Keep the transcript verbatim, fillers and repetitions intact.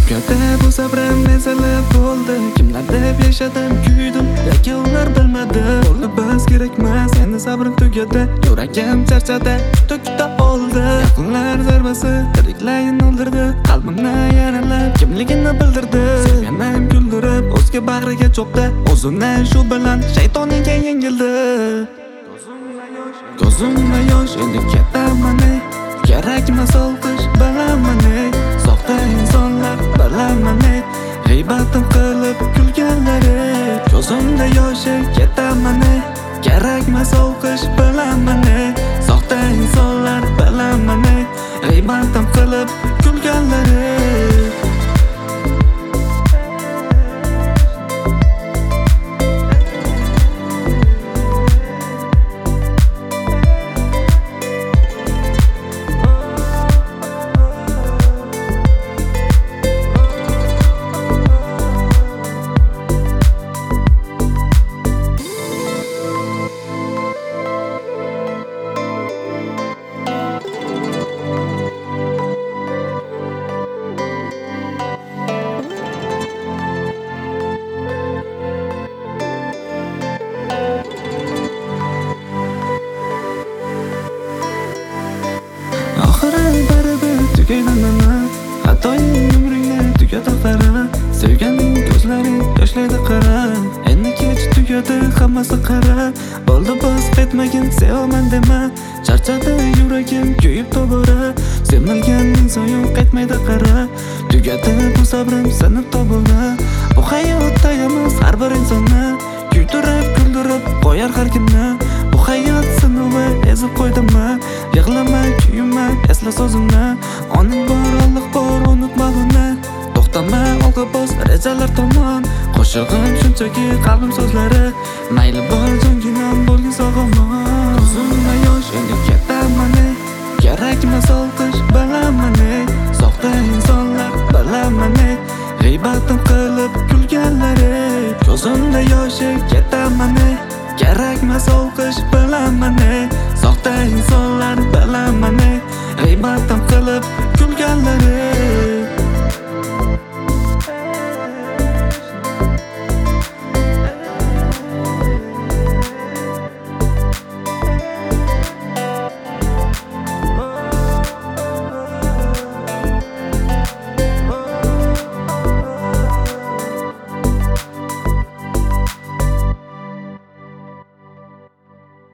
Tugadi bu sabrim ezilib bo'ldi. Kimlar deb yashadim, kuydim, lekin ular bilmadi. Bo'ldi biz kerakmas, endi sabrim tugadi. Yuragim charchadi, kuta-kuta oldi. Yaqinlar zarbasi tiriklayin o'ldirdi. Qalbimni yaralab, kimligini bildirdi. Sevganim kuldirib, o'zga bag'riga cho'kdi. O'zini shu bilan shaytoniga yengildi. Ko'zimda yosh, endi ketaman. Kerakmas olqish, bilaman. Soxta insonlar bilaman. G'iybatim qilib kulganlari. Ko'zimda yosh, ketaman. Kerakmas olqish, bilaman. Soxta insonlar bilaman. G'iybatim qilib kulganlari. Xatoying umringni tugadi qara. Sevganing ko'zlaring yoshlaydi qara. Endi kech tugadi hammasi qara. Bo'ldi biz ketmagin, sevaman dema. Charchadi yuragim kuyib tobora. Sevmagan inson yo'q qaytmaydi qara. Tugadi bu sabrim sinib tobora. Bu hayotda yamiz har bir insonni kuydirib, kuldirib qo'yar har kimni. Bu hayot sinovi ezib qo'ydimmi? Yig'lama, kuyma, esla so'zimni. Oning bor, Alloh bor, unutma buni. To'xtama, olg'a bos, rejalar tomon. Qo'shig'im shunchaki qalbim so'zlari. Mayli bor, jonginam bo'lgin sog'omon.